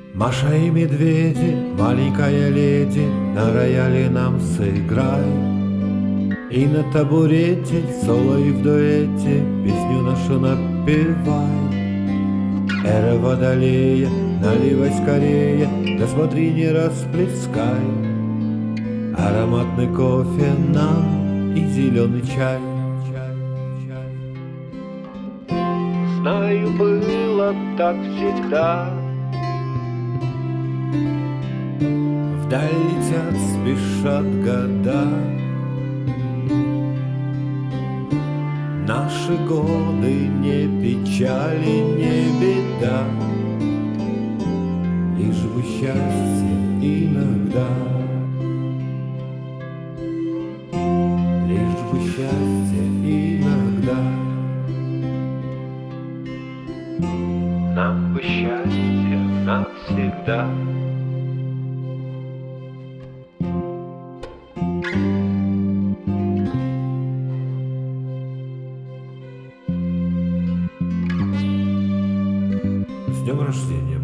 Маша и медведи, маленькая леди, на рояле нам сыграй. И на табурете, соло и в дуэте, песню нашу напевай. Эра водолея, наливай скорее, да смотри, не расплескай. Ароматный кофе нам и зеленый чай. Знаю, было так всегда. Вдаль летят, спешат года. Наши годы не печали, не беда, лишь бы счастье иногда, лишь бы счастье иногда. Нам бы счастье навсегда. С днем рождения!